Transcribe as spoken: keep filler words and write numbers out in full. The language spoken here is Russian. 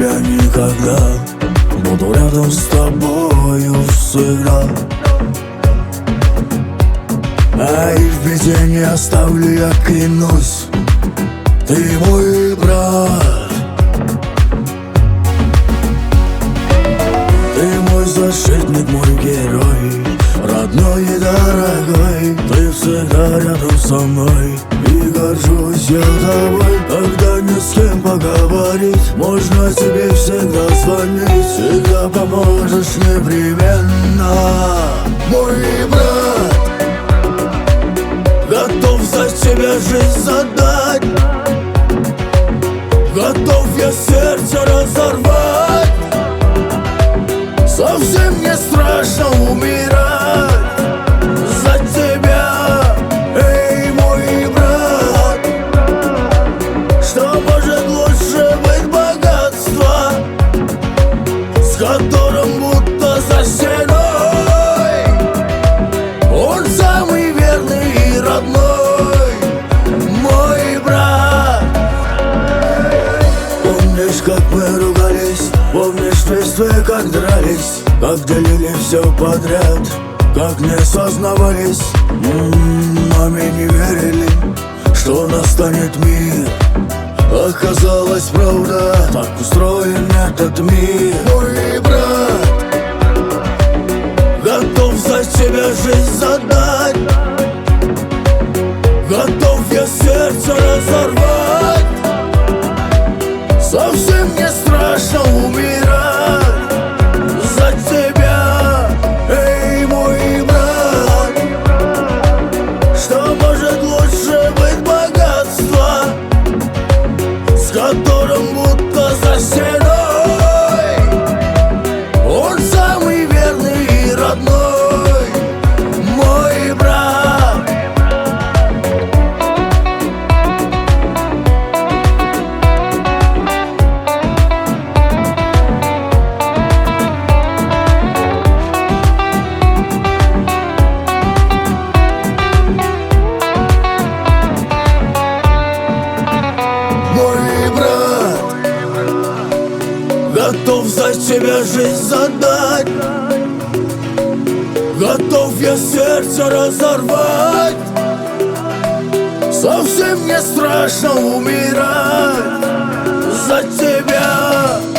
тебя никогда, буду рядом с тобою всегда. А и в беде не оставлю, я клянусь, ты мой брат. Ты мой защитник, мой герой, родной и дорогой. Ты всегда рядом со мной, и горжусь я тобой. Когда не с кем поговорить, можно тебе всегда звонить. Всегда поможешь непременно, мой брат. Готов за тебя жизнь задать, готов я сердце разорвать. Совсем не страшно умирать за тебя, эй, мой брат. Что может лучше быть богатство, с которым будто за стеной он самый верный и родной, мой брат. Помнишь, как мы ругались? Помнишь чувства, как дрались, как делили все подряд, как не сознавались, м-м, маме не верили, что настанет мир. Оказалось, правда, так устроен этот мир, мой брат. Готов за тебя жизнь задать, готов я сердце разорвать. Совсем не страшно умирать за тебя, эй, мой брат. Что может лучше быть богатство, с которым будто за стеной он самый верный и родной, мой брат. Готов за тебя жизнь задать, готов я сердце разорвать. Совсем не страшно умирать за тебя.